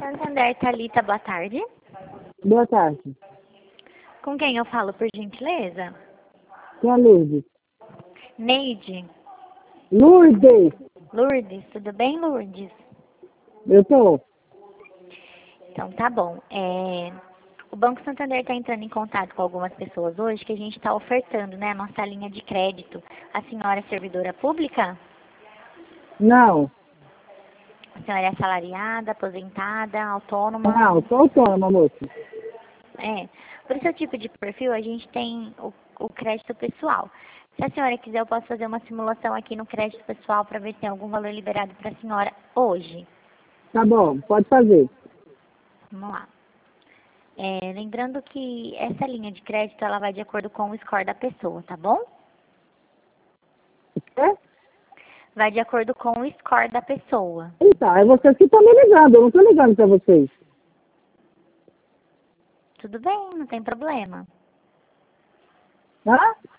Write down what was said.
Santander, Thalita, boa tarde. Boa tarde. Com quem eu falo, por gentileza? Quem é Lourdes? Neide. Lourdes! Lourdes, tudo bem, Lourdes? Eu tô. Então tá bom. O Banco Santander está entrando em contato com algumas pessoas hoje que a gente está ofertando, né, a nossa linha de crédito. A senhora é servidora pública? Não. A senhora é assalariada, aposentada, autônoma? Não, sou autônoma, moça. Por seu tipo de perfil, a gente tem o crédito pessoal. Se a senhora quiser, eu posso fazer uma simulação aqui no crédito pessoal para ver se tem algum valor liberado para a senhora hoje. Tá bom, pode fazer. Vamos lá. Lembrando que essa linha de crédito, ela vai de acordo com o score da pessoa, tá bom? É? Vai de acordo com o score da pessoa. Então, é vocês que estão me ligando, eu não tô ligando pra vocês. Tudo bem, não tem problema. Tá?